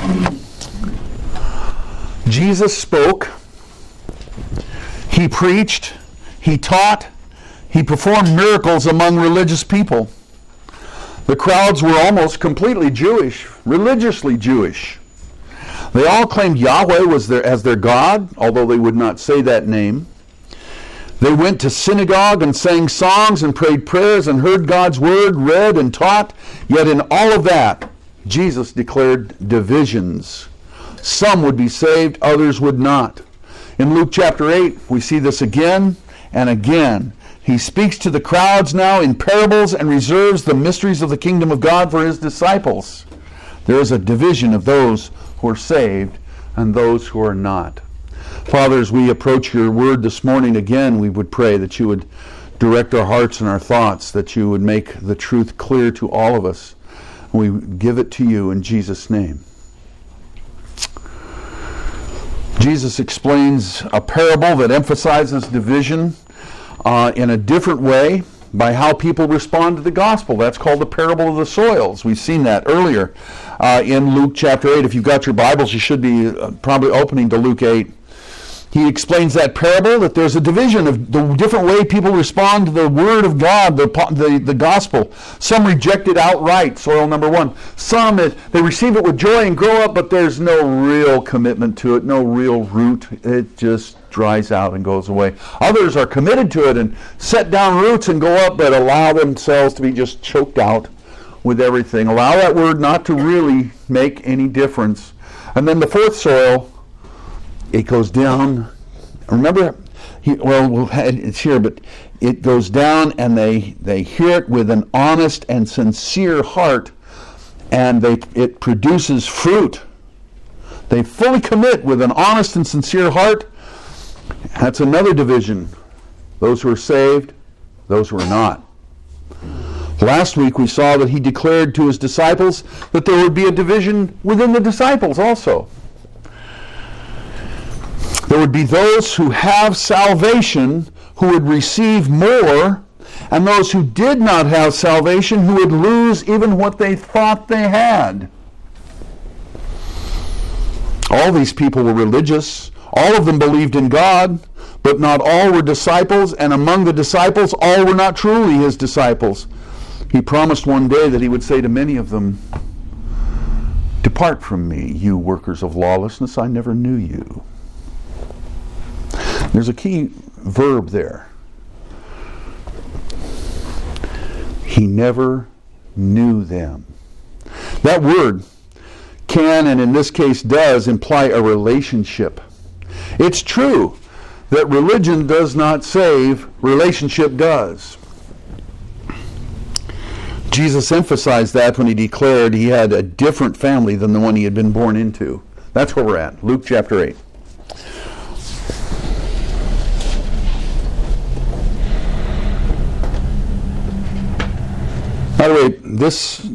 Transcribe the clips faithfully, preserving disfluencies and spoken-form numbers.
Jesus spoke, he preached, he taught, he performed miracles among religious people. The crowds were almost completely Jewish, religiously Jewish. They all claimed Yahweh was their, as their God, although they would not say that name. They went to synagogue and sang songs and prayed prayers and heard God's word read and taught. Yet in all of that, Jesus declared divisions. Some would be saved, others would not. In Luke chapter eight, we see this again and again. He speaks to the crowds now in parables and reserves the mysteries of the kingdom of God for his disciples. There is a division of those who are saved and those who are not. Father, as we approach your word this morning again, we would pray that you would direct our hearts and our thoughts, that you would make the truth clear to all of us. We give it to you in Jesus' name. Jesus explains a parable that emphasizes division uh, in a different way by how people respond to the gospel. That's called the parable of the soils. We've seen that earlier uh, in Luke chapter eight. If you've got your Bibles, you should be uh, probably opening to Luke eight. He explains that parable, that there's a division of the different way people respond to the Word of God, the, the, the gospel. Some reject it outright, soil number one. Some, they receive it with joy and grow up, but there's no real commitment to it, no real root. It just dries out and goes away. Others are committed to it and set down roots and go up, but allow themselves to be just choked out with everything. Allow that Word not to really make any difference. And then the fourth soil, it goes down. Remember, he, well, we'll have, it's here, but it goes down and they, they hear it with an honest and sincere heart, and they it produces fruit. They fully commit with an honest and sincere heart. That's another division. Those who are saved, those who are not. Last week we saw that he declared to his disciples that there would be a division within the disciples also. There would be those who have salvation who would receive more, and those who did not have salvation who would lose even what they thought they had. All these people were religious. All of them believed in God, but not all were disciples, and among the disciples, all were not truly his disciples. He promised one day that he would say to many of them, "Depart from me, you workers of lawlessness, I never knew you." There's a key verb there. He never knew them. That word can, and in this case does, imply a relationship. It's true that religion does not save, relationship does. Jesus emphasized that when he declared he had a different family than the one he had been born into. That's where we're at, Luke chapter eight. By the way, this,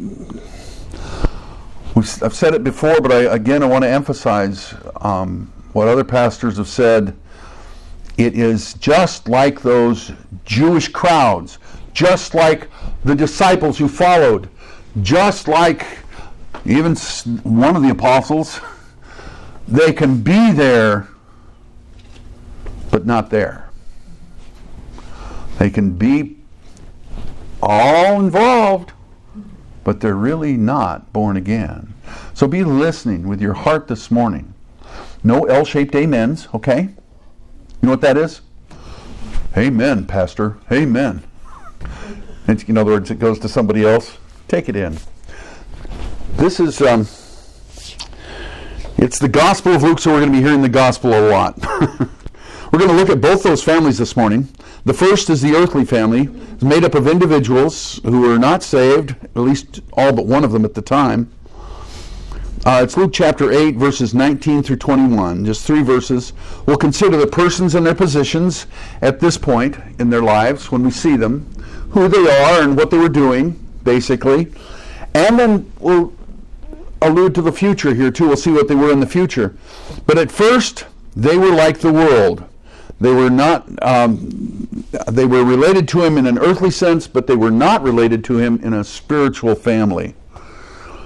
I've said it before, but I, again I want to emphasize um, what other pastors have said. It is just like those Jewish crowds, just like the disciples who followed, just like even one of the apostles. They can be there, but not there. They can be all involved, but they're really not born again. So be listening with your heart this morning. No L-shaped amens, okay? You know what that is? Amen, Pastor. Amen. It's, in other words, it goes to somebody else. Take it in. This is, um, it's the Gospel of Luke, so we're going to be hearing the Gospel a lot. We're going to look at both those families this morning. The first is the earthly family. It's made up of individuals who were not saved, at least all but one of them at the time. Uh, it's Luke chapter eight, verses nineteen through twenty-one, just three verses. We'll consider the persons and their positions at this point in their lives when we see them, who they are and what they were doing, basically. And then we'll allude to the future here, too. We'll see what they were in the future. But at first, they were like the world. They were not, um, they were related to him in an earthly sense, but they were not related to him in a spiritual family.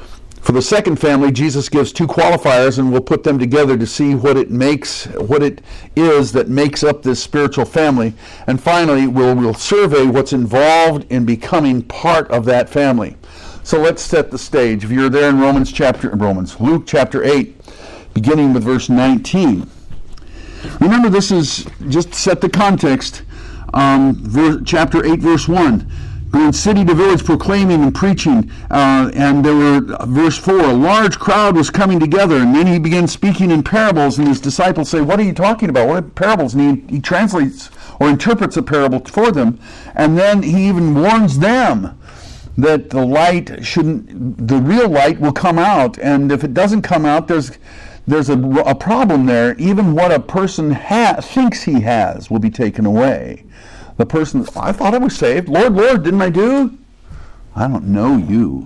For the second family, Jesus gives two qualifiers, and we'll put them together to see what it makes, what it is that makes up this spiritual family. And finally, we'll, we'll survey what's involved in becoming part of that family. So let's set the stage. If you're there in Romans chapter, Romans, Luke chapter eight, beginning with verse nineteen. Remember, this is, just to set the context, um, verse, chapter eight, verse one. Going city to village proclaiming and preaching, uh, and there were, verse four, a large crowd was coming together, and then he began speaking in parables, and his disciples say, what are you talking about? What are parables? And he, he translates or interprets a parable for them, and then he even warns them that the light shouldn't, the real light will come out, and if it doesn't come out, there's there's a, a problem there. Even what a person ha- thinks he has will be taken away. The person, I thought I was saved. Lord, Lord, didn't I do? I don't know you.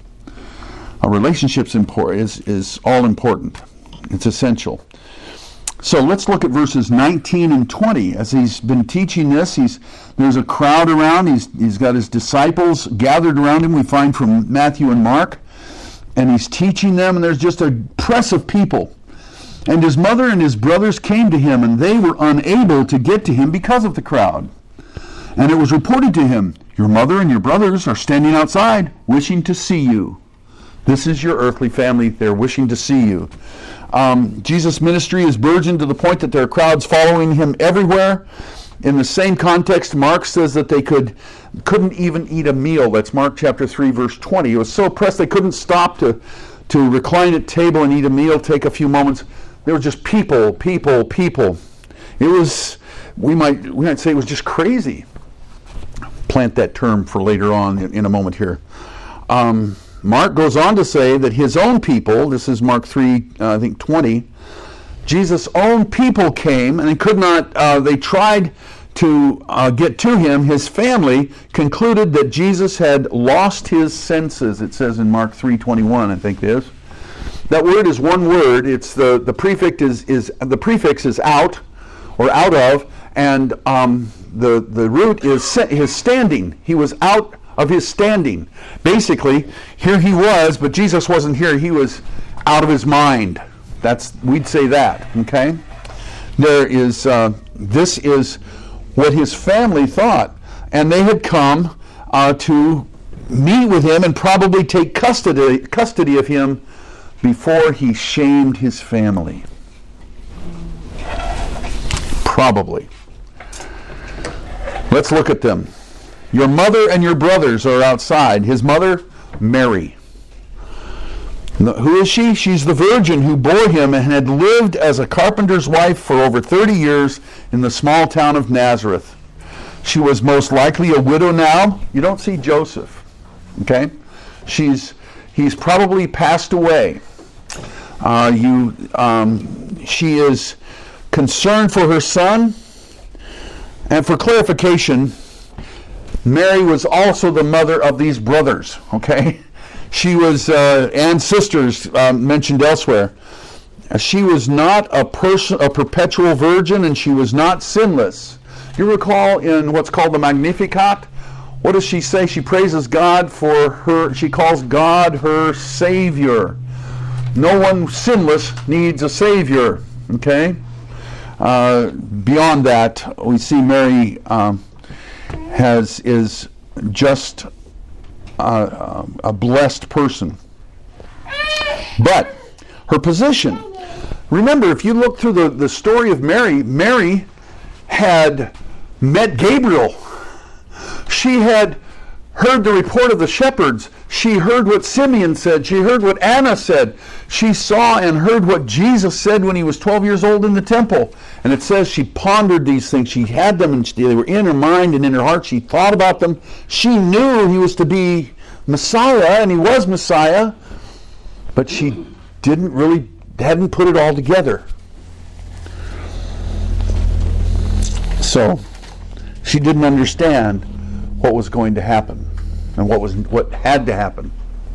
A relationship's import, is, is all important. It's essential. So let's look at verses nineteen and twenty. As he's been teaching this, he's there's a crowd around. He's he's got his disciples gathered around him. We find from Matthew and Mark. And he's teaching them, and there's just a press of people. And his mother and his brothers came to him, and they were unable to get to him because of the crowd. And it was reported to him, your mother and your brothers are standing outside, wishing to see you. This is your earthly family. They're wishing to see you. Um, Jesus' ministry is burgeoned to the point that there are crowds following him everywhere. In the same context, Mark says that they could, couldn't even eat a meal. That's Mark chapter three, verse twenty. It was so pressed they couldn't stop to, to recline at table and eat a meal, take a few moments. There were just people, people, people. It was, we might, we might say it was just crazy. Plant that term for later on in, in a moment here. Um, Mark goes on to say that his own people, this is Mark three, uh, I think twenty, Jesus' own people came and they could not, uh, they tried to uh, get to him. His family concluded that Jesus had lost his senses. It says in Mark three twenty-one, I think it is. That word is one word. It's the, the prefix is, is the prefix is out or out of, and um, the, the root is his standing. He was out of his standing. Basically, here he was, but Jesus wasn't here. He was out of his mind. That's, we'd say that, okay? There is, uh, this is what his family thought. And they had come uh, to meet with him and probably take custody, custody of him before he shamed his family. Probably. Let's look at them. Your mother and your brothers are outside. His mother, Mary. Who is she? She's the virgin who bore him and had lived as a carpenter's wife for over thirty years in the small town of Nazareth. She was most likely a widow now. You don't see Joseph. Okay? She's he's probably passed away. Uh, you um, she is concerned for her son. And for clarification, Mary was also the mother of these brothers, okay? She was, uh, and sisters uh, mentioned elsewhere. She was not a person, a perpetual virgin, and she was not sinless. You recall in what's called the Magnificat, what does she say? She praises God for her, she calls God her Savior. No one sinless needs a Savior, okay? Uh, beyond that, we see Mary um, has is just uh, a blessed person. But her position, remember, if you look through the, the story of Mary, Mary had met Gabriel. She had heard the report of the shepherds. She heard what Simeon said. She heard what Anna said. She saw and heard what Jesus said when he was twelve years old in the temple. And it says she pondered these things. She had them, and they were in her mind and in her heart. She thought about them. She knew he was to be Messiah, and he was Messiah. But she didn't really, hadn't put it all together. So, she didn't understand what was going to happen and what was what had to happen.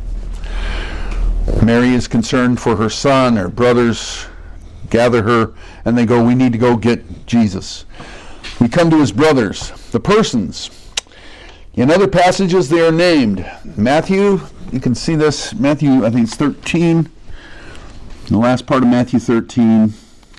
Mary is concerned for her son. Her brothers gather her, and they go, we need to go get Jesus. We come to his brothers, the persons. In other passages, they are named. Matthew, you can see this, Matthew, I think it's thirteen, the last part of Matthew thirteen.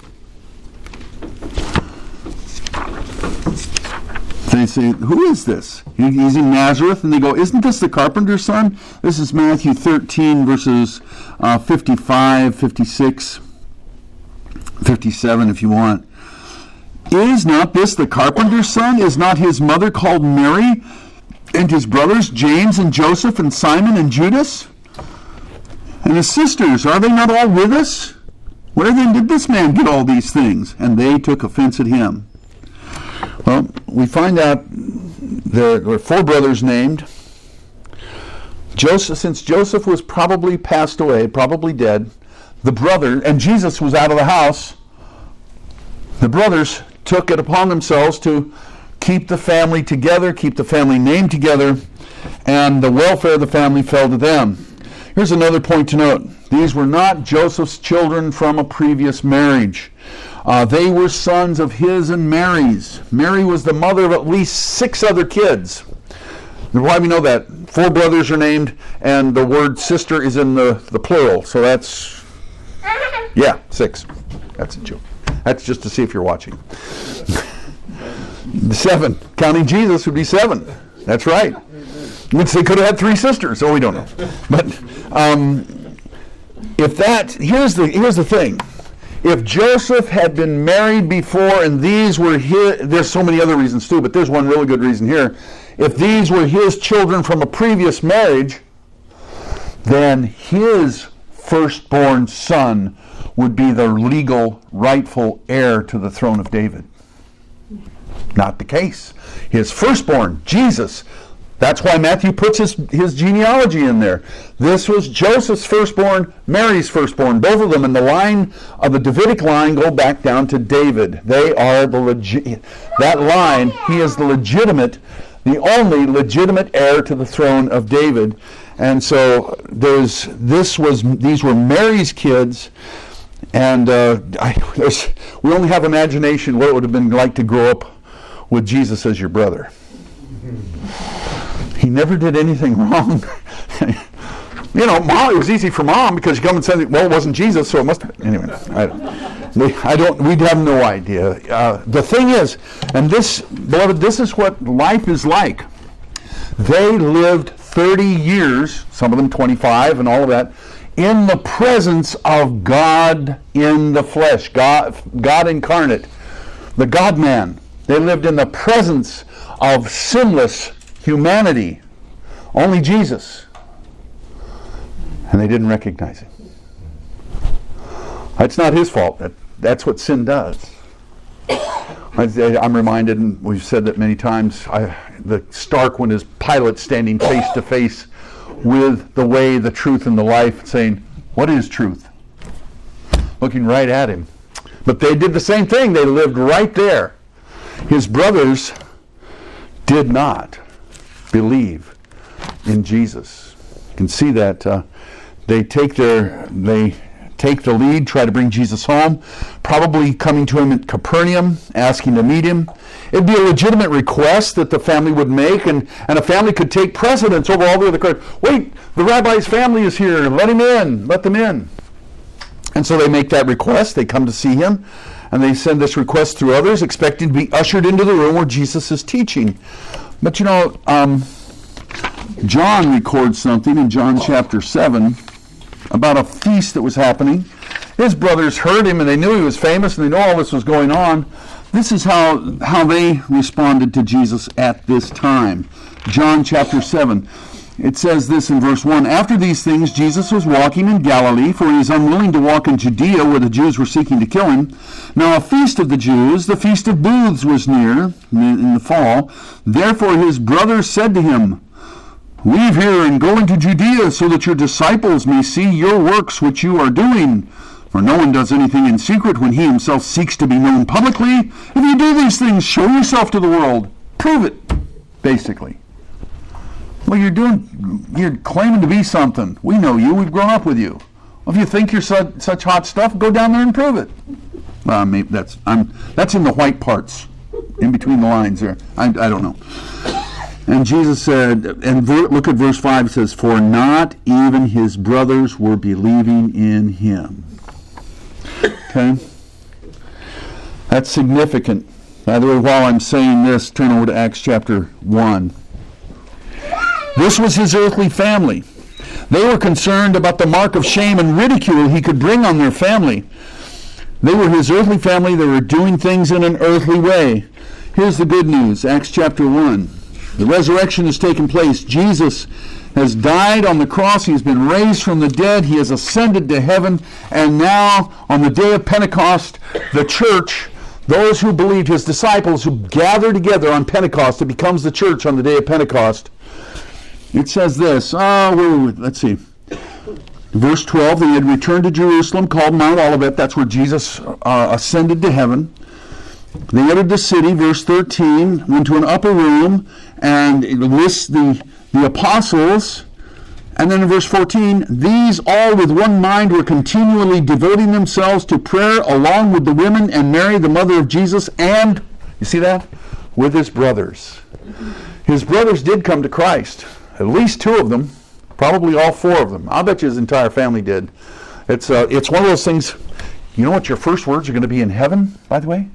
They say, who is this? He's in Nazareth, and they go, isn't this the carpenter's son? This is Matthew thirteen, verses uh, fifty-five, fifty-six, fifty-seven, if you want. Is not this the carpenter's son? Is not his mother called Mary, and his brothers James and Joseph and Simon and Judas? And his sisters, are they not all with us? Where then did this man get all these things? And they took offense at him. Well, we find out there were four brothers named. Joseph, since Joseph was probably passed away, probably dead, the brother, and Jesus was out of the house, the brothers took it upon themselves to keep the family together, keep the family name together, and the welfare of the family fell to them. Here's another point to note. These were not Joseph's children from a previous marriage. Uh, they were sons of his and Mary's. Mary was the mother of at least six other kids. Why do we know that? Four brothers are named, and the word sister is in the, the plural. So that's, yeah, six. That's a joke. That's just to see if you're watching. Seven. Counting Jesus would be seven. That's right. Which they could have had three sisters, so we don't know. But um, if that, here's the here's the thing. If Joseph had been married before and these were his, there's so many other reasons too, but there's one really good reason here. If these were his children from a previous marriage, then his firstborn son would be the legal, rightful heir to the throne of David. Not the case. His firstborn, Jesus. That's why Matthew puts his, his genealogy in there. This was Joseph's firstborn, Mary's firstborn. Both of them in the line of the Davidic line go back down to David. They are the legit, that line, he is the legitimate, the only legitimate heir to the throne of David. And so there's, this was, these were Mary's kids, and uh, I, there's, we only have imagination what it would have been like to grow up with Jesus as your brother. He never did anything wrong. You know, mom, it was easy for mom because she come and said, well, it wasn't Jesus, so it must have been. Anyway, I don't, I don't we'd have no idea. Uh, the thing is, and this, beloved, this is what life is like. They lived thirty years, some of them twenty-five and all of that, in the presence of God in the flesh, God, God incarnate, the God-man. They lived in the presence of sinless humanity, only Jesus, and they didn't recognize him. It's not his fault. That, that's what sin does. I, I'm reminded, and we've said that many times, I, the stark one is Pilate standing face to face with the way, the truth, and the life, saying, what is truth? Looking right at him. But they did the same thing. They lived right there. His brothers did not believe in Jesus. You can see that uh, they take their they take the lead, try to bring Jesus home, probably coming to him at Capernaum, asking to meet him. It'd be a legitimate request that the family would make, and, and a family could take precedence over all the other crowd. Wait, the rabbi's family is here. Let him in. Let them in. And so they make that request. They come to see him, and they send this request through others, expecting to be ushered into the room where Jesus is teaching. But you know, um, John records something in John chapter seven about a feast that was happening. His brothers heard him, and they knew he was famous, and they know all this was going on. This is how, how they responded to Jesus at this time. John chapter seven. It says this in verse one, after these things Jesus was walking in Galilee, for he is unwilling to walk in Judea where the Jews were seeking to kill him. Now a feast of the Jews, the feast of booths, was near in the fall. Therefore his brothers said to him, leave here and go into Judea so that your disciples may see your works which you are doing. For no one does anything in secret when he himself seeks to be known publicly. If you do these things, show yourself to the world. Prove it, basically. Well, you're doing, you're claiming to be something. We know you. We've grown up with you. Well, if you think you're such, such hot stuff, go down there and prove it. Well, maybe that's I'm that's in the white parts, in between the lines there. I, I don't know. And Jesus said, and look at verse five, it says, for not even his brothers were believing in him. Okay? That's significant. By the way, while I'm saying this, turn over to Acts chapter one. This was his earthly family. They were concerned about the mark of shame and ridicule he could bring on their family. They were his earthly family. They were doing things in an earthly way. Here's the good news, Acts chapter one. The resurrection has taken place. Jesus has died on the cross. He has been raised from the dead. He has ascended to heaven. And now, on the day of Pentecost, the church, those who believed, his disciples who gather together on Pentecost, it becomes the church on the day of Pentecost. It says this. Oh, wait, wait, let's see. Verse twelve, they had returned to Jerusalem, called Mount Olivet. That's where Jesus uh, ascended to heaven. They entered the city, verse thirteen, went to an upper room, and it lists the, the apostles. And then in verse fourteen, these all with one mind were continually devoting themselves to prayer along with the women and Mary, the mother of Jesus, and, you see that? With his brothers. His brothers did come to Christ. At least two of them. Probably all four of them. I'll bet you his entire family did. It's uh, it's one of those things, you know what your first words are going to be in heaven, by the way?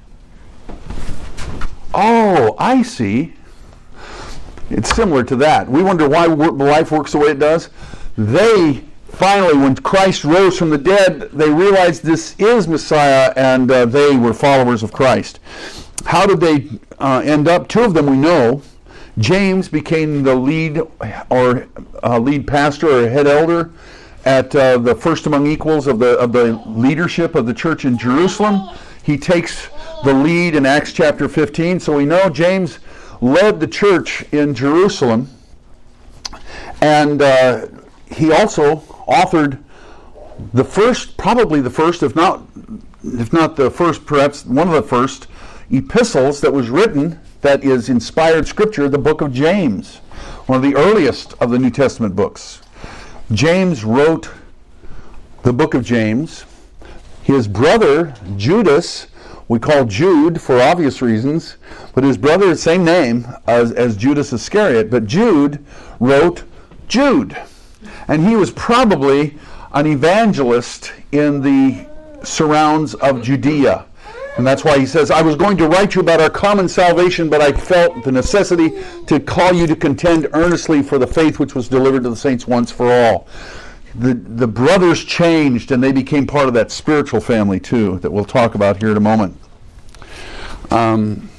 Oh, I see. It's similar to that. We wonder why life works the way it does. They finally, when Christ rose from the dead, they realized this is Messiah, and uh, they were followers of Christ. How did they uh, end up? Two of them we know. James became the lead or uh, lead pastor or head elder at uh, the first among equals of the of the leadership of the church in Jerusalem. He takes the lead in Acts chapter fifteen. So we know James led the church in Jerusalem, and uh, he also authored the first, probably the first, if not if not the first, perhaps one of the first epistles that was written that is inspired scripture, the book of James, one of the earliest of the New Testament books. James wrote the book of James. His brother, Judas, we call Jude for obvious reasons, but his brother, same name as, as Judas Iscariot, but Jude wrote Jude. And he was probably an evangelist in the surrounds of Judea. And that's why he says, I was going to write you about our common salvation, but I felt the necessity to call you to contend earnestly for the faith which was delivered to the saints once for all. The, the brothers changed, and they became part of that spiritual family, too, that we'll talk about here in a moment. Um,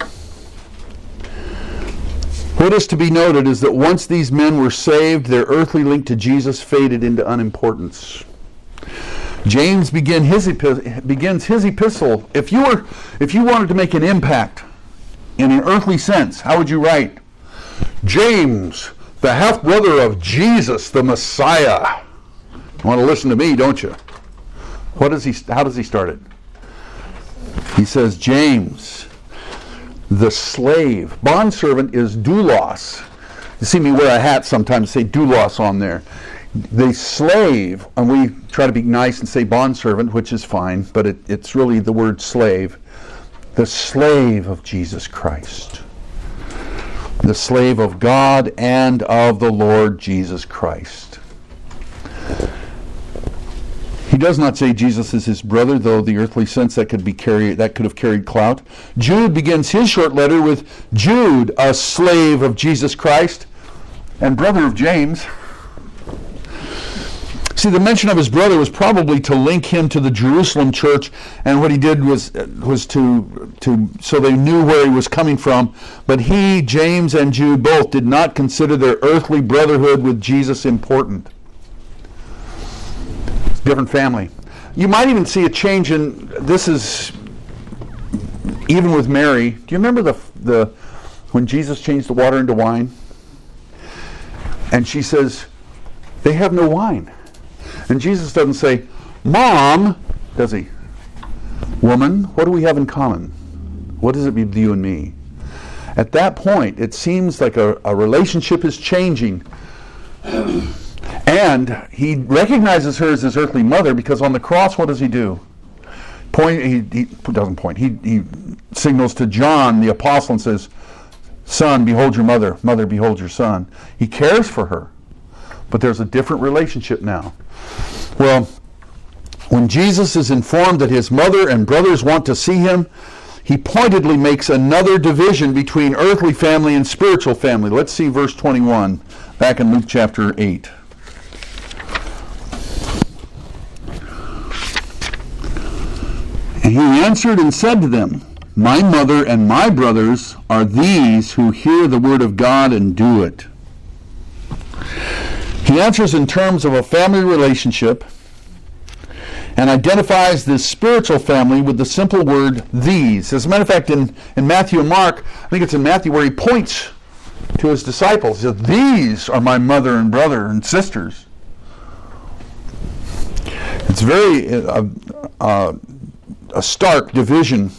what is to be noted is that once these men were saved, their earthly link to Jesus faded into unimportance. James begin his epi- begins his epistle. If you were, if you wanted to make an impact in an earthly sense, how would you write? James, the half-brother of Jesus, the Messiah. You want to listen to me, don't you? What does he? How does he start it? He says, James, the slave. Bondservant is doulos. You see me wear a hat sometimes, say doulos on there. The slave, and we try to be nice and say bondservant, which is fine, but it, it's really the word slave. The slave of Jesus Christ. The slave of God and of the Lord Jesus Christ. He does not say Jesus is his brother, though the earthly sense that could be carried that could have carried clout. Jude begins his short letter with Jude, a slave of Jesus Christ and brother of James. See, the mention of his brother was probably to link him to the Jerusalem church, and what he did was was to to so they knew where he was coming from. But he, James, and Jude both did not consider their earthly brotherhood with Jesus important. Different family. You might even see a change in, this is even with Mary. Do you remember the the when Jesus changed the water into wine? And she says, they have no wine. And Jesus doesn't say, Mom, does he? Woman, what do we have in common? What does it be with you and me? At that point, it seems like a, a relationship is changing. And he recognizes her as his earthly mother, because on the cross, what does he do? Point. He, he doesn't point. He, he signals to John, the apostle, and says, Son, behold your mother. Mother, behold your son. He cares for her. But there's a different relationship now. Well, when Jesus is informed that his mother and brothers want to see him, he pointedly makes another division between earthly family and spiritual family. Let's see verse twenty-one, back in Luke chapter eight. And he answered and said to them, my mother and my brothers are these who hear the word of God and do it. He answers in terms of a family relationship and identifies this spiritual family with the simple word these. As a matter of fact, in, in Matthew and Mark, I think it's in Matthew where he points to his disciples. He says, these are my mother and brother and sisters. It's very uh, uh, a stark division.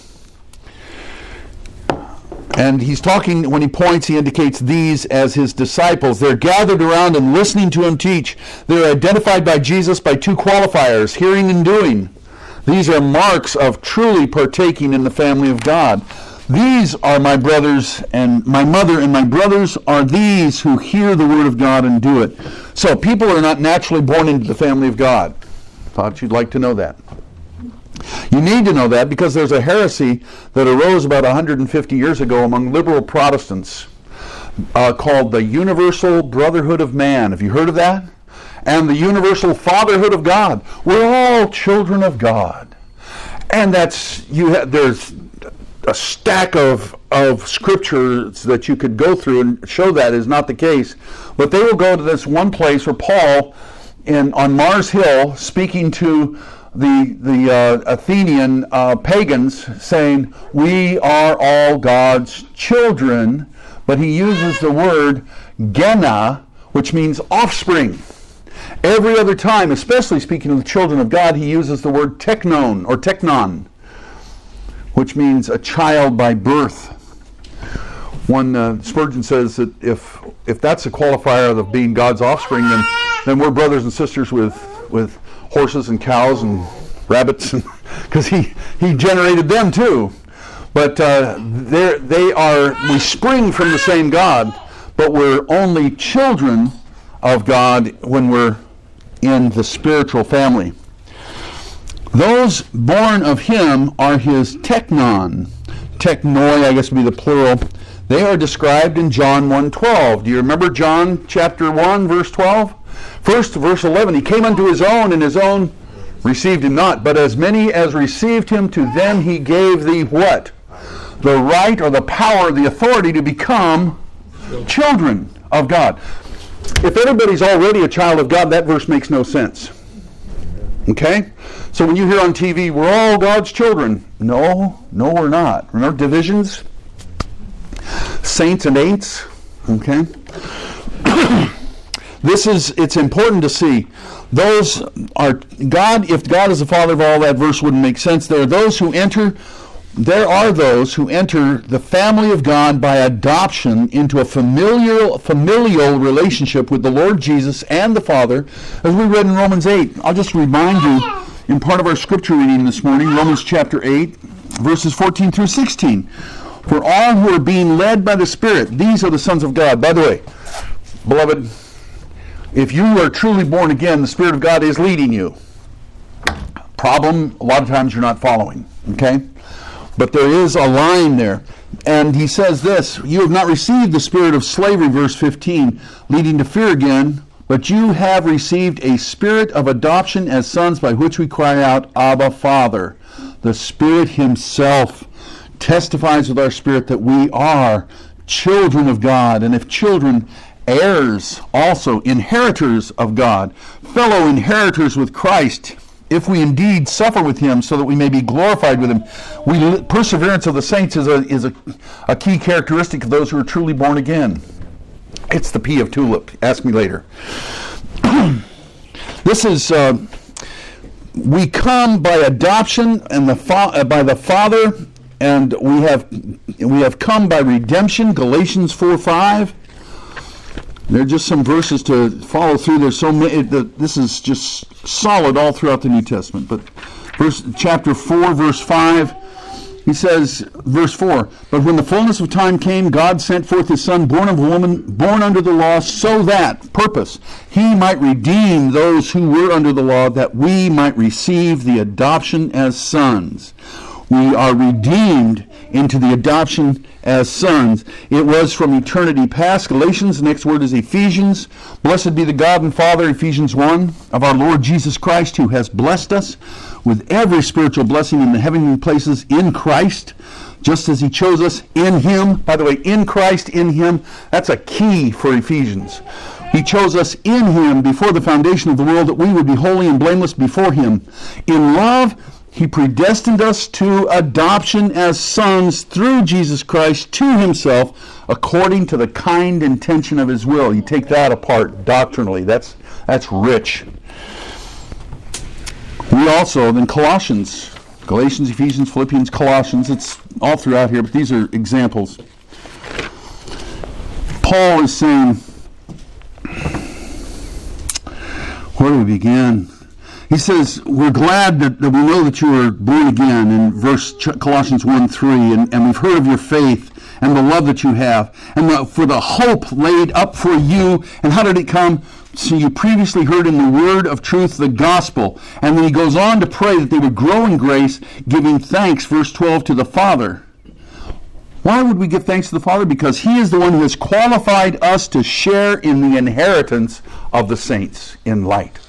And he's talking, when he points, he indicates these as his disciples. They're gathered around and listening to him teach. They're identified by Jesus by two qualifiers, hearing and doing. These are marks of truly partaking in the family of God. These are my brothers and my mother and my brothers are these who hear the word of God and do it. So people are not naturally born into the family of God. Thought you'd like to know that. You need to know that because there's a heresy that arose about one hundred fifty years ago among liberal Protestants uh, called the Universal Brotherhood of Man. Have you heard of that? And the Universal Fatherhood of God. We're all children of God. And that's, you ha- there's a stack of, of scriptures that you could go through and show that is not the case. But they will go to this one place where Paul, in on Mars Hill, speaking to the the uh, Athenian uh, pagans, saying, we are all God's children, but he uses the word gena, which means offspring. Every other time, especially speaking of the children of God, he uses the word teknon or teknon, which means a child by birth. One uh, Spurgeon says that if if that's a qualifier of being God's offspring, then then we're brothers and sisters with with horses and cows and rabbits, because he, he generated them too. But uh, they are, we spring from the same God, but we're only children of God when we're in the spiritual family. Those born of him are his teknon. Teknoi, I guess would be the plural. They are described in John one twelve. Do you remember John chapter one, verse twelve? First, verse eleven, he came unto his own, and his own received him not. But as many as received him, to them he gave the what? The right or the power, the authority to become children of God. If everybody's already a child of God, that verse makes no sense. Okay? So when you hear on T V, we're all God's children. No, no we're not. Remember divisions? Saints and ain'ts. Okay? This is, it's important to see. Those are, God, if God is the Father of all, that verse wouldn't make sense. There are those who enter, there are those who enter the family of God by adoption into a familial, familial relationship with the Lord Jesus and the Father, as we read in Romans eight. I'll just remind you in part of our scripture reading this morning, Romans chapter eight, verses fourteen through sixteen. For all who are being led by the Spirit, these are the sons of God. By the way, beloved, if you are truly born again, the Spirit of God is leading you. Problem, a lot of times you're not following, okay? But there is a line there. And he says this, you have not received the spirit of slavery, verse fifteen, leading to fear again, but you have received a spirit of adoption as sons by which we cry out, Abba, Father. The Spirit himself testifies with our spirit that we are children of God. And if children, heirs also, inheritors of God, fellow inheritors with Christ, if we indeed suffer with him so that we may be glorified with him. We, perseverance of the saints is a, is a, a key characteristic of those who are truly born again. It's the P of tulip. Ask me later. This is, uh, we come by adoption and the fa- uh, by the Father, and we have we have come by redemption, Galatians four five. There are just some verses to follow through. There's so many. This is just solid all throughout the New Testament. But verse chapter four, verse five, He says, verse four, but when the fullness of time came, God sent forth his Son, born of a woman, born under the law, so that, purpose, he might redeem those who were under the law, that we might receive the adoption as sons. We are redeemed into the adoption as sons. It was from eternity past. Galatians, the next word is Ephesians. Blessed be the God and Father, Ephesians one, of our Lord Jesus Christ, who has blessed us with every spiritual blessing in the heavenly places in Christ, just as he chose us in him. By the way, in Christ, in him, that's a key for Ephesians. He chose us in him before the foundation of the world, that we would be holy and blameless before him. In love, he predestined us to adoption as sons through Jesus Christ to himself, according to the kind intention of his will. You take that apart doctrinally. That's that's rich. We also, then Colossians, Galatians, Ephesians, Philippians, Colossians, it's all throughout here, but these are examples. Paul is saying, where do we begin? He says, we're glad that, that we know that you are born again, in verse Colossians one three, and, and we've heard of your faith and the love that you have, and the, for the hope laid up for you. And how did it come? So you previously heard in the word of truth, the gospel. And then he goes on to pray that they would grow in grace, giving thanks, verse twelve, to the Father. Why would we give thanks to the Father? Because he is the one who has qualified us to share in the inheritance of the saints in light.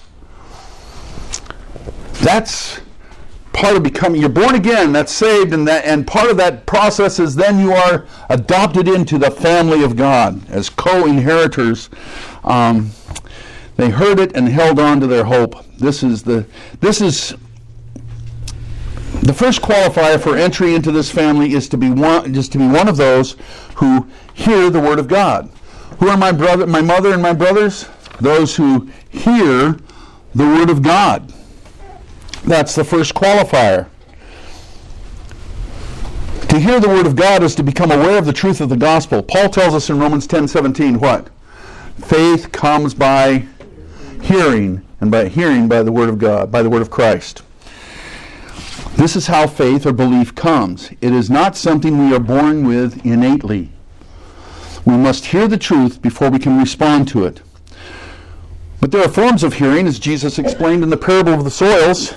That's part of becoming, you're born again, that's saved, and that, and part of that process is then you are adopted into the family of God as co-inheritors. Um, they heard it and held on to their hope. This is the this is the first qualifier for entry into this family is to be one just to be one of those who hear the word of God. Who are my brother, my mother, and my brothers? Those who hear the word of God. That's the first qualifier. To hear the word of God is to become aware of the truth of the gospel. Paul tells us in Romans ten seventeen what? Faith comes by hearing, and by hearing by the word of God, by the word of Christ. This is how faith or belief comes. It is not something we are born with innately. We must hear the truth before we can respond to it. But there are forms of hearing, as Jesus explained in the parable of the soils.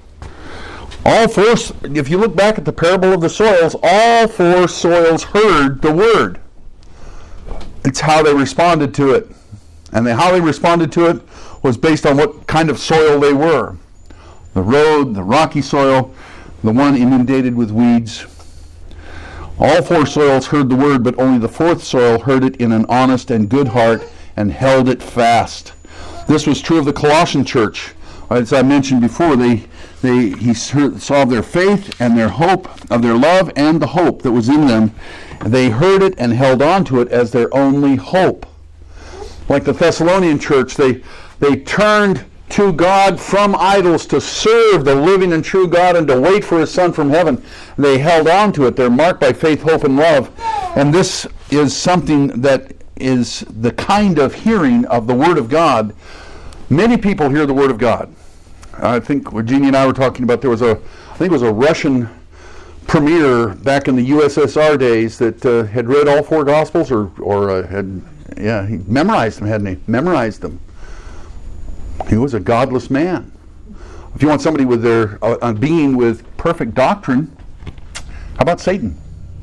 All four, if you look back at the parable of the soils, all four soils heard the word. It's how they responded to it. And the, how they responded to it was based on what kind of soil they were. The road, the rocky soil, the one inundated with weeds. All four soils heard the word, but only the fourth soil heard it in an honest and good heart and held it fast. This was true of the Colossian church. As I mentioned before, they, they he saw their faith and their hope, of their love and the hope that was in them. They heard it and held on to it as their only hope. Like the Thessalonian church, they they turned to God from idols to serve the living and true God and to wait for his Son from heaven. They held on to it. They're marked by faith, hope, and love. And this is something that is the kind of hearing of the Word of God. Many people hear the Word of God. I think Virginia and I were talking about, there was a, I think it was a Russian premier back in the U S S R days that uh, had read all four Gospels, or, or uh, had, yeah, he memorized them, hadn't he? Memorized them. He was a godless man. If you want somebody with their, uh, a being with perfect doctrine, how about Satan?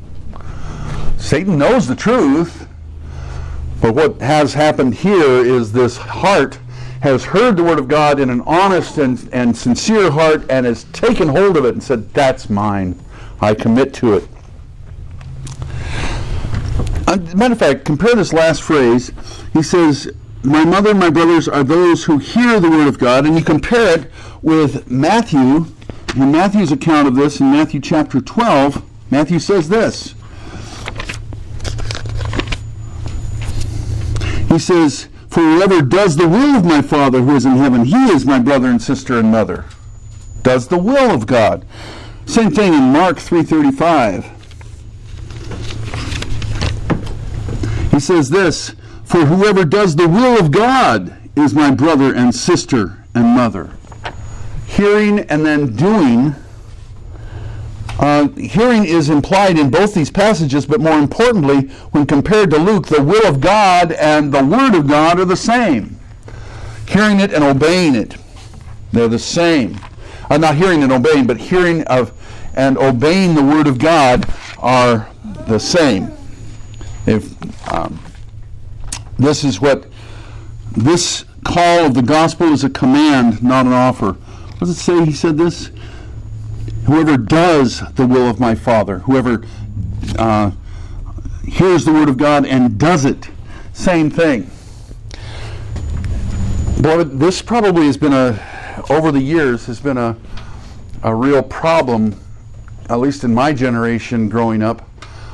Satan knows the truth, but what has happened here is this heart has heard the Word of God in an honest and, and sincere heart and has taken hold of it and said, that's mine. I commit to it. As a matter of fact, compare this last phrase. He says, my mother and my brothers are those who hear the Word of God. And you compare it with Matthew, in Matthew's account of this, in Matthew chapter twelve, Matthew says this. He says, for whoever does the will of my Father who is in heaven, he is my brother and sister and mother. Does the will of God. Same thing in Mark three thirty-five. He says this, for whoever does the will of God is my brother and sister and mother. Hearing and then doing Uh, hearing is implied in both these passages, but more importantly, when compared to Luke, the will of God and the Word of God are the same. Hearing it and obeying it, they're the same. Uh, not hearing and obeying, but hearing of and obeying the Word of God are the same. If um, this is what this call of the gospel is, a command, not an offer. What does it say? He said this. Whoever does the will of my Father, whoever uh, hears the Word of God and does it, same thing. Beloved, this probably has been a, over the years, has been a, a real problem, at least in my generation growing up.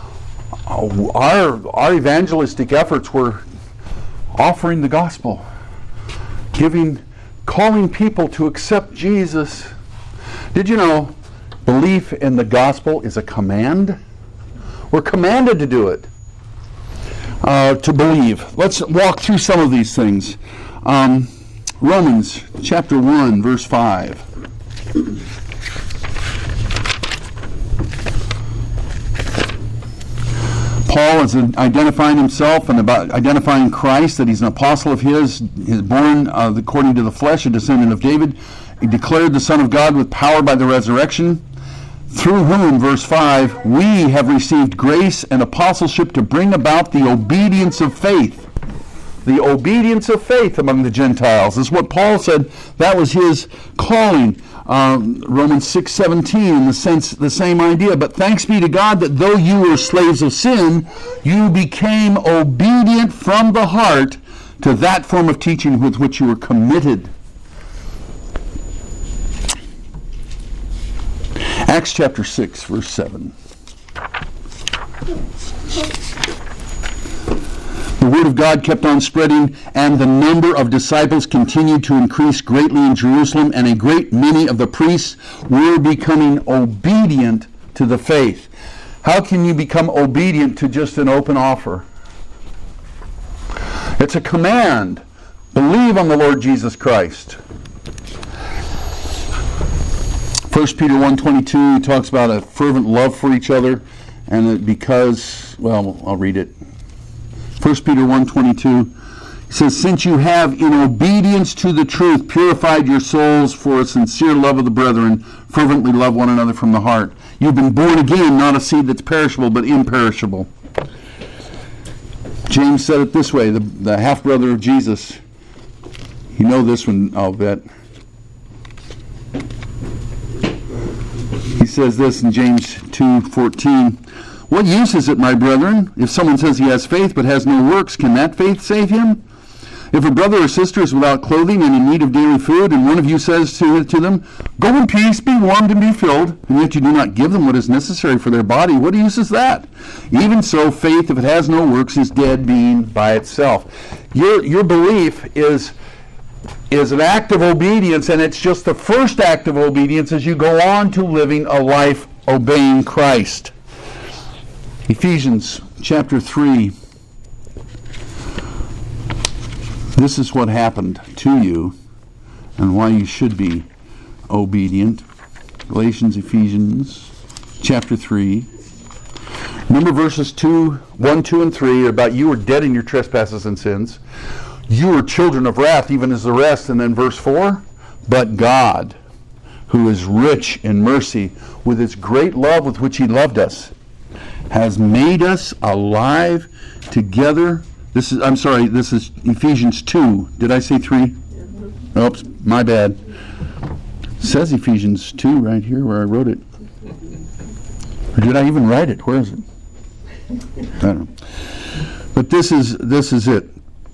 Our, our evangelistic efforts were offering the gospel, giving, calling people to accept Jesus. Did you know belief in the gospel is a command? We're commanded to do it, uh, to believe. Let's walk through some of these things. Um, Romans chapter one, verse five. Paul is identifying himself and about identifying Christ, that he's an apostle of his, is born uh, according to the flesh, a descendant of David. He declared the Son of God with power by the resurrection, through whom, verse five, we have received grace and apostleship to bring about the obedience of faith. The obedience of faith among the Gentiles is what Paul said. That was his calling. Um, Romans six seventeen, in the sense, the same idea. But thanks be to God that though you were slaves of sin, you became obedient from the heart to that form of teaching with which you were committed. Acts chapter six, verse seven. The word of God kept on spreading, and the number of disciples continued to increase greatly in Jerusalem, and a great many of the priests were becoming obedient to the faith. How can you become obedient to just an open offer? It's a command. Believe on the Lord Jesus Christ. First Peter one twenty-two, he talks about a fervent love for each other, and that because, well, I'll read it. First Peter one twenty-two, he says, since you have in obedience to the truth purified your souls for a sincere love of the brethren, fervently love one another from the heart. You've been born again, not a seed that's perishable, but imperishable. James said it this way, the, the half-brother of Jesus. You know this one, I'll bet. He says this in James two fourteen. What use is it, my brethren, if someone says he has faith but has no works? Can that faith save him? If a brother or sister is without clothing and in need of daily food, and one of you says to, to them, go in peace, be warmed and be filled, and yet you do not give them what is necessary for their body, what use is that? Even so, faith, if it has no works, is dead being by itself. Your, your belief is, is an act of obedience, and it's just the first act of obedience as you go on to living a life obeying Christ. Ephesians chapter three. This is what happened to you and why you should be obedient. Galatians, Ephesians chapter three. Remember verses two, one, two, and three are about you were dead in your trespasses and sins. You were children of wrath, even as the rest. And then verse four, but God, who is rich in mercy, with his great love with which he loved us, has made us alive together. This is, I'm sorry, this is Ephesians two. Did I say three? Mm-hmm. Oops, my bad. It says Ephesians two right here where I wrote it. Or did I even write it? Where is it? I don't know. But this is this is it.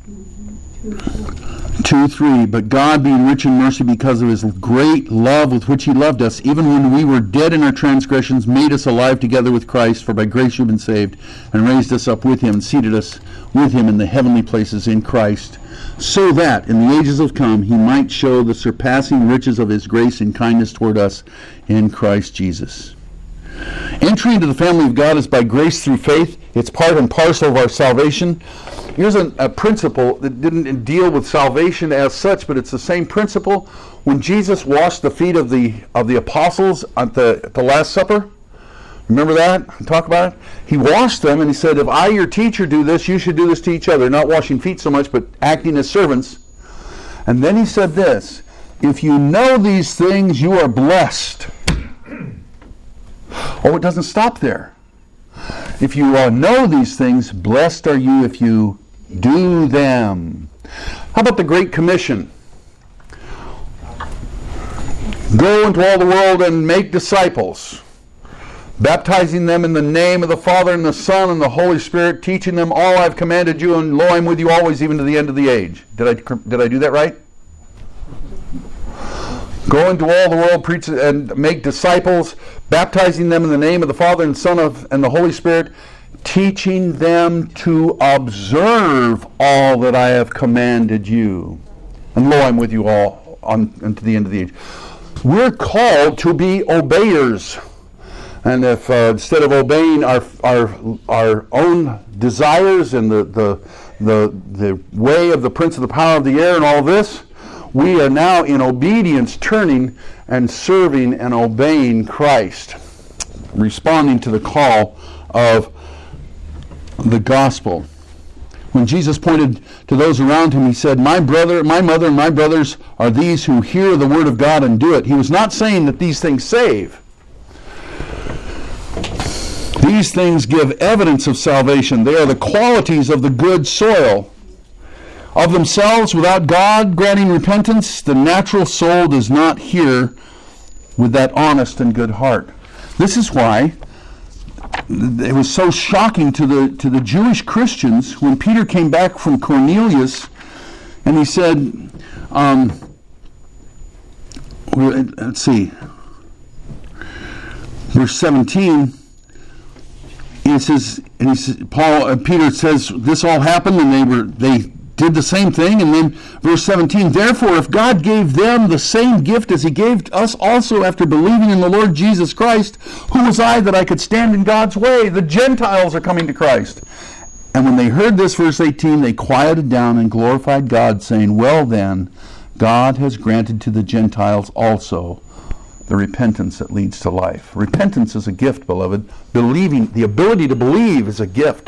two, three, but God being rich in mercy because of his great love with which he loved us, even when we were dead in our transgressions, made us alive together with Christ, for by grace you've been saved, and raised us up with him, and seated us with him in the heavenly places in Christ, so that in the ages of come he might show the surpassing riches of his grace and kindness toward us in Christ Jesus. Entry into the family of God is by grace through faith. It's part and parcel of our salvation. Here's a, a principle that didn't deal with salvation as such, but it's the same principle. When Jesus washed the feet of the of the apostles at the, at the Last Supper, Remember that? Talk about it? He washed them, and he said, if I, your teacher, do this, you should do this to each other. Not washing feet so much, but acting as servants. And then he said this, if you know these things, you are blessed. Oh, it doesn't stop there. If you uh, know these things, blessed are you if you do them. How about the Great Commission? Go into all the world and make disciples, baptizing them in the name of the Father and the Son and the Holy Spirit, teaching them all I've commanded you, and lo, I'm with you always, even to the end of the age. Did I did I do that right? Go into all the world, preach and make disciples, baptizing them in the name of the Father and Son of, and the Holy Spirit, teaching them to observe all that I have commanded you. And lo, I'm with you all on unto the end of the age. We're called to be obeyers. And if uh, instead of obeying our our our own desires and the, the the the way of the prince of the power of the air and all this, we are now in obedience turning and serving and obeying Christ, responding to the call of the gospel. When Jesus pointed to those around him, he said, my brother, my mother, and my brothers are these who hear the word of God and do it. He was not saying that these things save. These things give evidence of salvation. They are the qualities of the good soil. Of themselves, without God granting repentance, the natural soul does not hear with that honest and good heart. This is why it was so shocking to the to the Jewish Christians when Peter came back from Cornelius and he said, um, let's see, verse seventeen, he says, and he says, Paul, uh, Peter says, this all happened, and they were they did the same thing. And then verse seventeen, therefore, if God gave them the same gift as he gave us also after believing in the Lord Jesus Christ, who was I that I could stand in God's way? The Gentiles are coming to Christ. And when they heard this, verse eighteen, they quieted down and glorified God, saying, well then, God has granted to the Gentiles also the repentance that leads to life. Repentance is a gift, beloved. Believing, the ability to believe is a gift.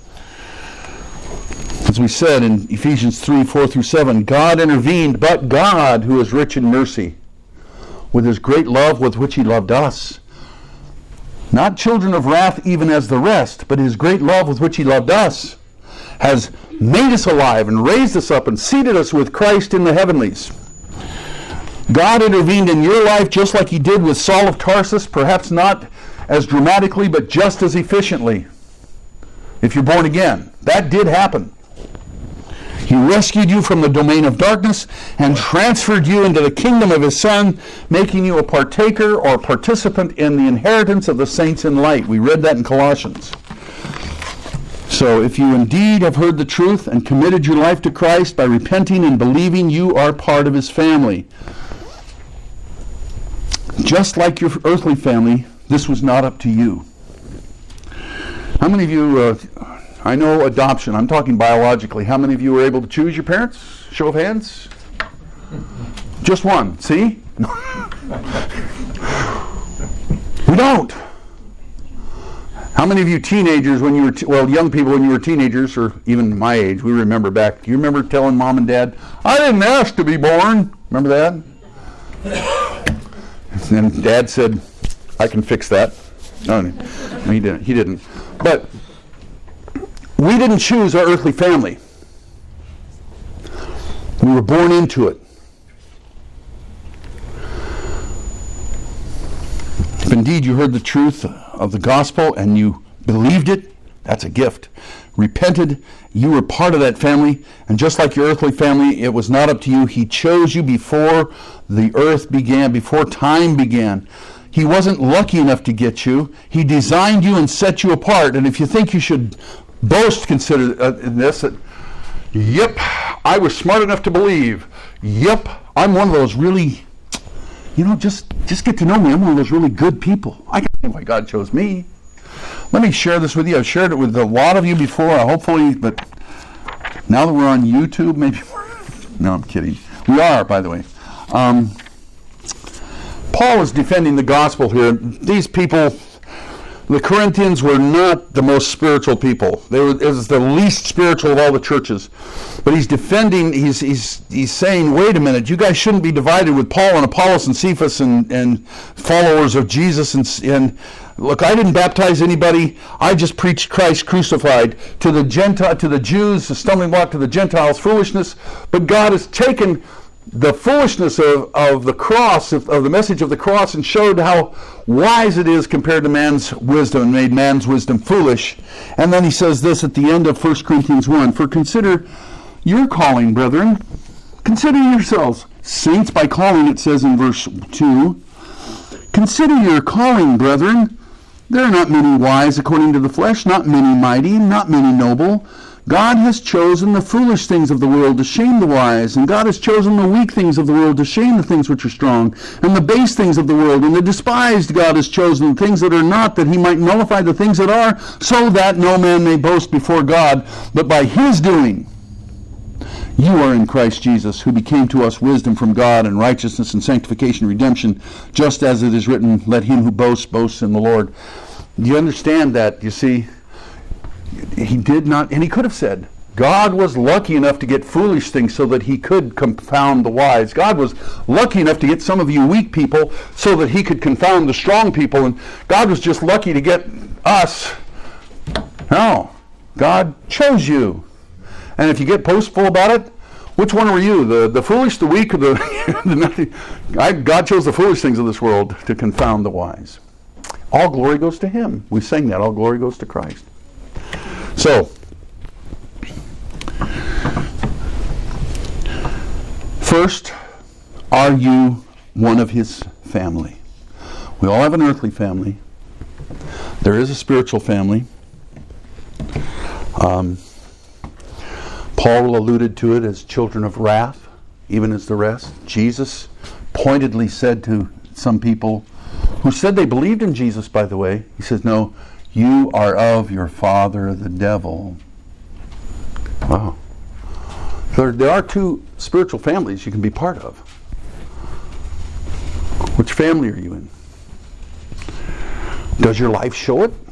As we said in Ephesians three, four through seven, God intervened, but God, who is rich in mercy, with his great love with which he loved us, not children of wrath even as the rest, but his great love with which he loved us, has made us alive and raised us up and seated us with Christ in the heavenlies. God intervened in your life just like he did with Saul of Tarsus, perhaps not as dramatically, but just as efficiently. If you're born again, that did happen. He rescued you from the domain of darkness and transferred you into the kingdom of his Son, making you a partaker or participant in the inheritance of the saints in light. We read that in Colossians. So if you indeed have heard the truth and committed your life to Christ by repenting and believing, you are part of his family. Just like your earthly family, this was not up to you. How many of you... Uh, I know adoption. I'm talking biologically. How many of you were able to choose your parents? Show of hands. Just one. See? We don't. How many of you teenagers, when you were, t- well, young people when you were teenagers, or even my age, we remember back, do you remember telling mom and dad, I didn't ask to be born? Remember that? And then dad said, I can fix that. No, he didn't. He didn't. But we didn't choose our earthly family. We were born into it. If indeed you heard the truth of the gospel and you believed it, that's a gift. Repented, you were part of that family, and just like your earthly family, it was not up to you. He chose you before the earth began, before time began. He wasn't lucky enough to get you. He designed you and set you apart. And if you think you should boast, consider uh, in this, that, yep, I was smart enough to believe. Yep, I'm one of those really, you know, just, just get to know me. I'm one of those really good people. I can see why God chose me. Let me share this with you. I've shared it with a lot of you before, uh, hopefully, but now that we're on YouTube, maybe we're... No, I'm kidding. We are, by the way. Um, Paul is defending the gospel here. These people, The Corinthians were not the most spiritual people. They were, it was the least spiritual of all the churches. But he's defending, he's he's he's saying, wait a minute, you guys shouldn't be divided with Paul and Apollos and Cephas and, and followers of Jesus. And, and look, I didn't baptize anybody. I just preached Christ crucified. To the Gentile, to the Jews, the stumbling block, to the Gentiles, foolishness. But God has taken the foolishness of, of the cross, of, of the message of the cross, and showed how wise it is compared to man's wisdom, and made man's wisdom foolish. And then he says this at the end of First Corinthians one, for consider your calling, brethren. Consider yourselves saints by calling, it says in verse two. Consider your calling, brethren. There are not many wise according to the flesh, not many mighty, not many noble. God has chosen the foolish things of the world to shame the wise, and God has chosen the weak things of the world to shame the things which are strong, and the base things of the world, and the despised God has chosen the things that are not, that he might nullify the things that are, so that no man may boast before God, but by his doing you are in Christ Jesus, who became to us wisdom from God, and righteousness and sanctification and redemption, just as it is written, let him who boasts, boast in the Lord. Do you understand that? You see, he did not, and he could have said, God was lucky enough to get foolish things so that he could confound the wise. God was lucky enough to get some of you weak people so that he could confound the strong people. And God was just lucky to get us. No. God chose you. And if you get boastful about it, which one were you? The, the foolish, the weak, or the, the nothing? I, God chose the foolish things of this world to confound the wise. All glory goes to him. We sang that. All glory goes to Christ. So, first, are you one of his family? We all have an earthly family. There is a spiritual family. Um, Paul alluded to it as children of wrath, even as the rest. Jesus pointedly said to some people who said they believed in Jesus, by the way, he says, no, you are of your father, the devil. Wow. There, there are two spiritual families you can be part of. Which family are you in? Does your life show it?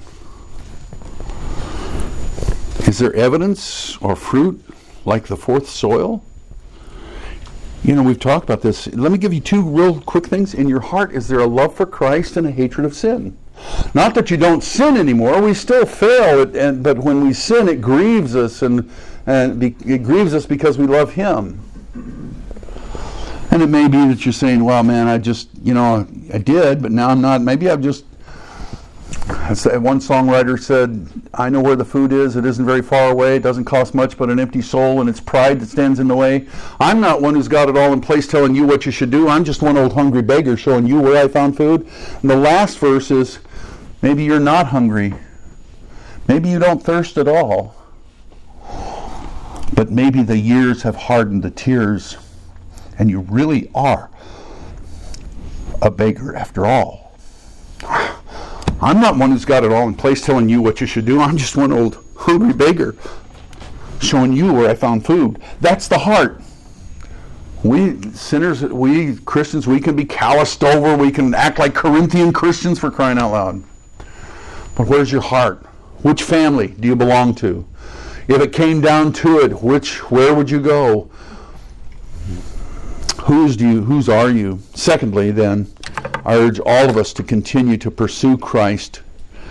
Is there evidence or fruit like the fourth soil? You know, we've talked about this. Let me give you two real quick things. In your heart, is there a love for Christ and a hatred of sin? Not that you don't sin anymore. We still fail, it, and, but when we sin, it grieves us, and, and be, it grieves us because we love him. And it may be that you're saying, well, man, I just, you know, I did, but now I'm not. Maybe I've just, one songwriter said, I know where the food is. It isn't very far away. It doesn't cost much but an empty soul, and it's pride that stands in the way. I'm not one who's got it all in place telling you what you should do. I'm just one old hungry beggar showing you where I found food. And the last verse is, maybe you're not hungry. Maybe you don't thirst at all. But maybe the years have hardened the tears, and you really are a beggar after all. I'm not one who's got it all in place telling you what you should do. I'm just one old hungry beggar showing you where I found food. That's the heart. We sinners, we Christians, we can be calloused over. We can act like Corinthian Christians, for crying out loud. But where's your heart? Which family do you belong to? If it came down to it, which where would you go? Whose do you, whose are you? Secondly, then, I urge all of us to continue to pursue Christ,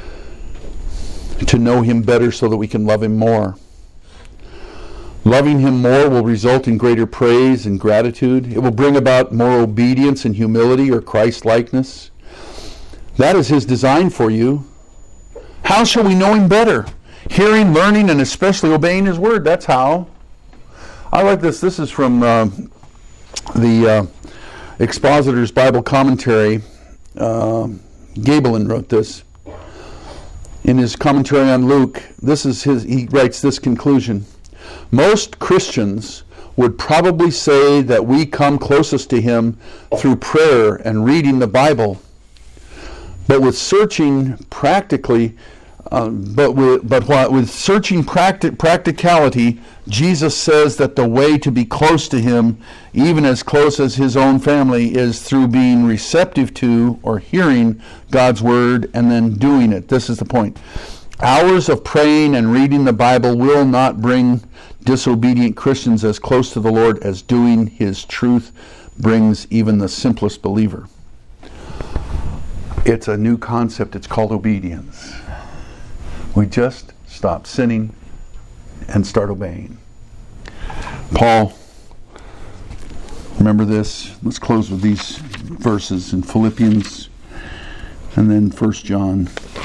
to know him better so that we can love him more. Loving him more will result in greater praise and gratitude. It will bring about more obedience and humility or Christ-likeness. That is his design for you. How shall we know him better? Hearing, learning, and especially obeying his word. That's how. I like this. This is from uh, the uh, Expositor's Bible Commentary. Uh, Gabelin wrote this. In his commentary on Luke, this is his. He writes this conclusion. Most Christians would probably say that we come closest to him through prayer and reading the Bible. But with searching practically, Uh, but with, but what, with searching practi- practicality, Jesus says that the way to be close to him, even as close as his own family, is through being receptive to or hearing God's word and then doing it. This is the point. Hours of praying and reading the Bible will not bring disobedient Christians as close to the Lord as doing his truth brings even the simplest believer. It's a new concept. It's called obedience. We just stop sinning and start obeying. Paul, remember this? Let's close with these verses in Philippians and then First John.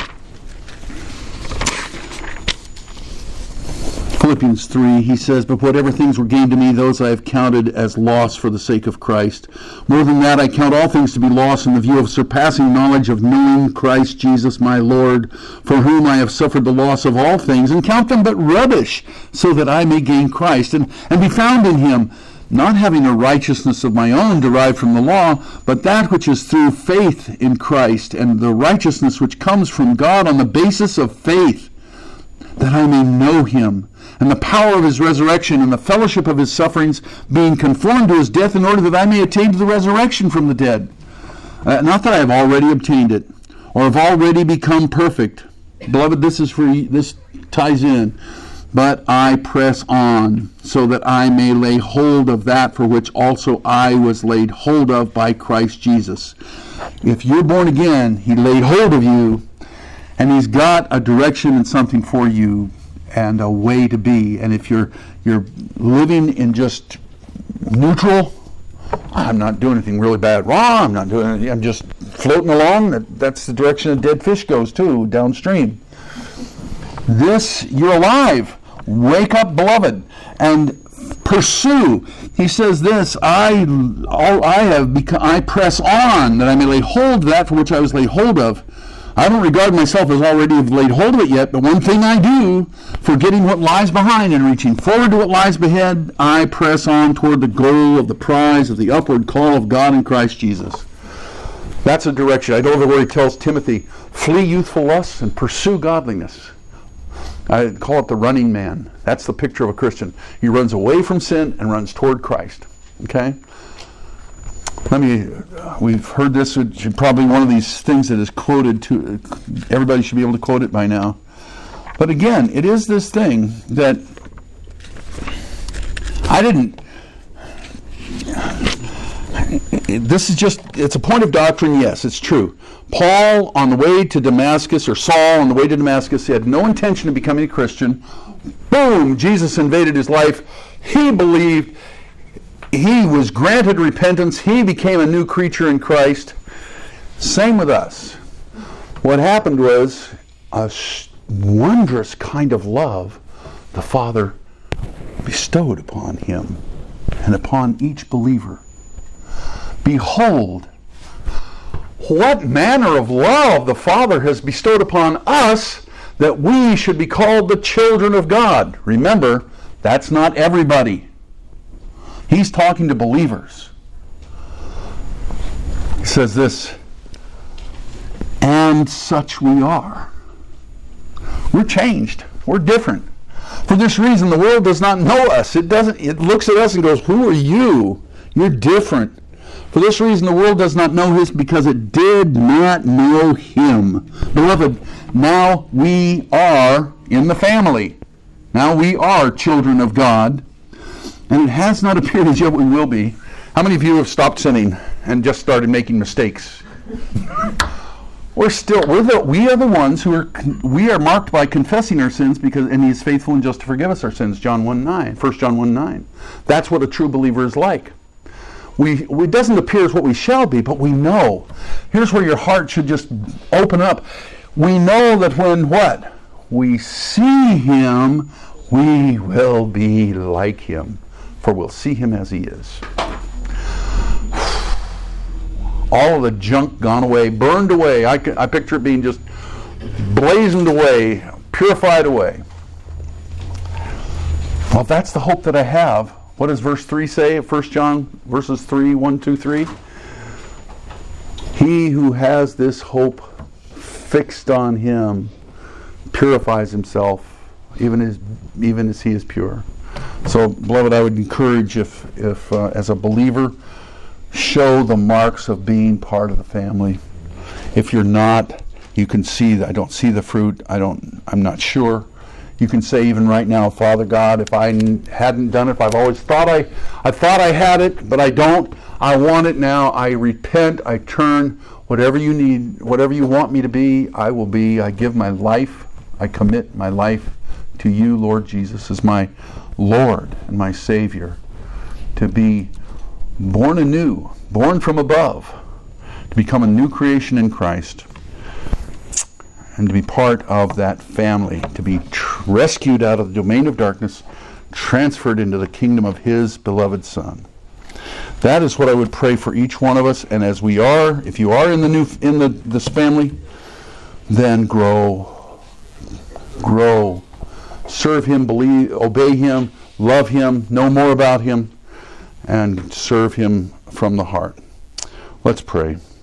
Philippians three, he says, "But whatever things were gained to me, those I have counted as loss for the sake of Christ. More than that, I count all things to be loss in the view of surpassing knowledge of knowing Christ Jesus my Lord, for whom I have suffered the loss of all things, and count them but rubbish, so that I may gain Christ, and, and be found in him, not having a righteousness of my own derived from the law, but that which is through faith in Christ, and the righteousness which comes from God on the basis of faith, that I may know him, and the power of his resurrection, and the fellowship of his sufferings, being conformed to his death, in order that I may attain to the resurrection from the dead. Uh, not that I have already obtained it, or have already become perfect. Beloved, this is for you, this ties in. But I press on, so that I may lay hold of that for which also I was laid hold of by Christ Jesus." If you're born again, he laid hold of you, and he's got a direction and something for you and a way to be. And if you're you're living in just neutral, I'm not doing anything really bad wrong, I'm not doing anything, I'm just floating along, that, that's the direction a dead fish goes too, downstream. This, you're alive. Wake up, beloved, and pursue. He says this, I all I have become, I press on, that I may lay hold of that for which I was laid hold of. I don't regard myself as already have laid hold of it yet, but one thing I do, forgetting what lies behind and reaching forward to what lies ahead, I press on toward the goal of the prize of the upward call of God in Christ Jesus. That's a direction. I know the word he tells Timothy, flee youthful lusts and pursue godliness. I call it the running man. That's the picture of a Christian. He runs away from sin and runs toward Christ. Okay? Let me, uh, we've heard this, it's probably one of these things that is quoted to, everybody should be able to quote it by now. But again, it is this thing that I didn't, this is just, it's a point of doctrine, yes, it's true. Paul on the way to Damascus, or Saul on the way to Damascus, he had no intention of becoming a Christian. Boom, Jesus invaded his life. He believed, he was granted repentance. He became a new creature in Christ. Same with us. What happened was a wondrous kind of love the Father bestowed upon him and upon each believer. Behold, what manner of love the Father has bestowed upon us, that we should be called the children of God. Remember, that's not everybody. He's talking to believers. He says this, and such we are. We're changed. We're different. For this reason, the world does not know us. It doesn't. It looks at us and goes, who are you? You're different. For this reason, the world does not know us, because it did not know him. Beloved, now we are in the family. Now we are children of God. And it has not appeared as yet we will be. How many of you have stopped sinning and just started making mistakes? We're still, we're the, we are the ones who are, we are marked by confessing our sins, because, and he is faithful and just to forgive us our sins, John one nine, First John one nine. That's what a true believer is like. We, it doesn't appear as what we shall be, but we know. Here's where your heart should just open up. We know that when what? We see him, we will be like him, for we'll see him as he is. All of the junk gone away, burned away. I, I picture it being just blazoned away, purified away. Well, if that's the hope that I have, what does verse three say? First John verses three, one, two, three. He who has this hope fixed on him purifies himself, even as even as he is pure. So, beloved, I would encourage, if if uh, as a believer, show the marks of being part of the family. If you're not, you can see that I don't see the fruit. I don't. I'm not sure. You can say even right now, Father God, if I n- hadn't done it, if I've always thought I, I thought I had it, but I don't. I want it now. I repent. I turn. Whatever you need, whatever you want me to be, I will be. I give my life. I commit my life to you, Lord Jesus, as my Lord and my Savior, to be born anew, born from above, to become a new creation in Christ, and to be part of that family, to be tr- rescued out of the domain of darkness, transferred into the kingdom of His beloved Son. That is what I would pray for each one of us. And as we are, if you are in the new in the this family, then grow, grow, serve Him, believe, obey Him, love Him, know more about Him, and serve Him from the heart. Let's pray.